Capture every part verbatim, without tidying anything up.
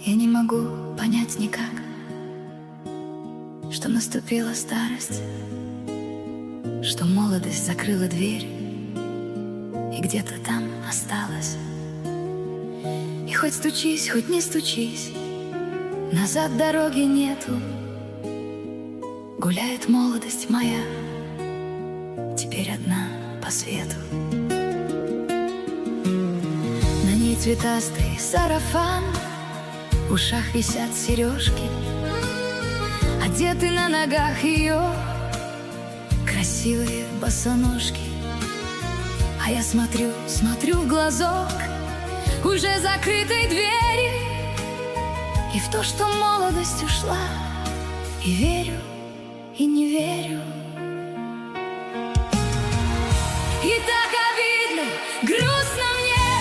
Я не могу понять никак, что наступила старость, что молодость закрыла дверь и где-то там осталась. И хоть стучись, хоть не стучись, назад дороги нету. Гуляет молодость моя, теперь одна по свету. На ней цветастый сарафан, в ушах висят сережки, одеты на ногах ее красивые босоножки. А я смотрю, смотрю в глазок уже закрытой двери, и в то, что молодость ушла, и верю, и не верю. И так обидно, грустно мне.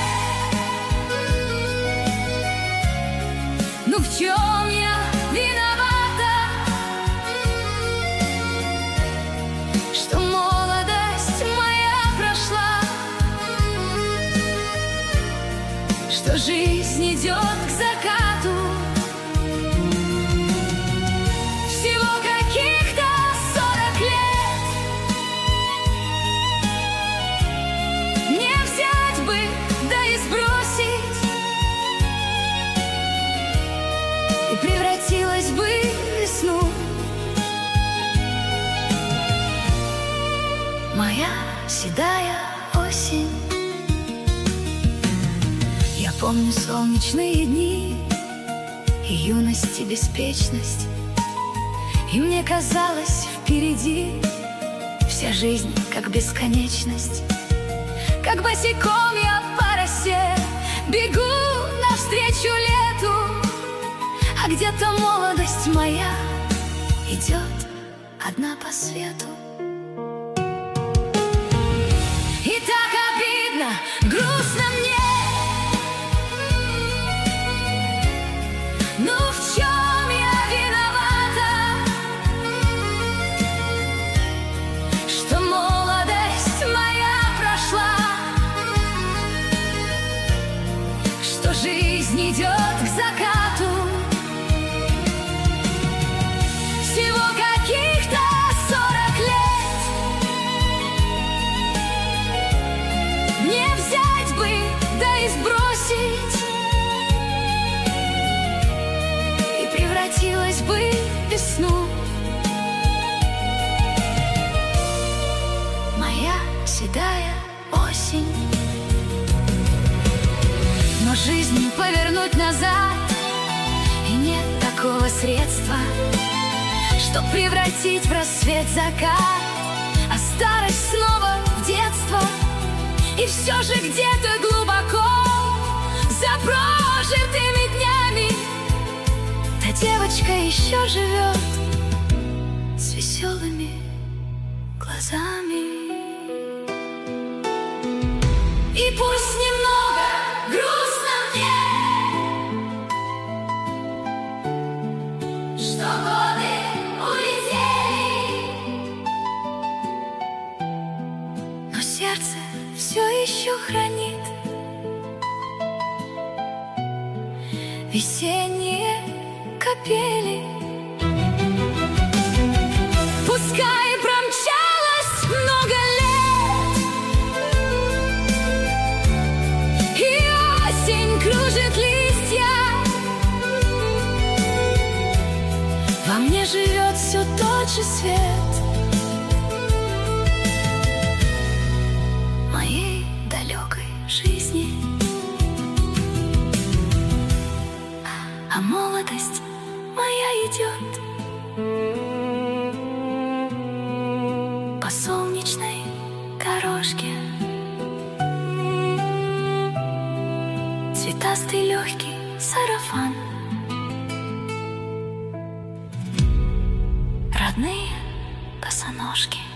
Ну в чем я виновата, что молодость моя прошла, что жизнь идет к закату? Всего каких-то сорок лет. Не взять бы, да и сбросить, и превратилась бы в весну. Моя седая осень. Я помню солнечные дни и юность, и беспечность, и мне казалось, впереди вся жизнь как бесконечность. Как босиком я по росе бегу навстречу лету, а где-то молодость моя идет одна по свету. И так обидно, грустно мне. Ну в чем я виновата, что молодость моя прошла, что жизнь идет к закату? Всего каких-то сорок лет. Не взять бы, да и сбросить, и превратилась бы в весну. Моя седая осень. Но жизнь повернуть назад, и нет такого средства, чтоб превратить в рассвет закат, а старость снова в детство. И все же где-то глубоко за прожитыми днями та девочка еще живет с веселыми глазами. И пусть немного грустно мне, что годы улетели, но сердце все еще хранит весенние капели. Пускай промчалось много лет, и осень кружит листья, во мне живет все тот же свет моей далекой жизни. А молодость моя идет по солнечной дорожке. Цветастый легкий сарафан, родные босоножки.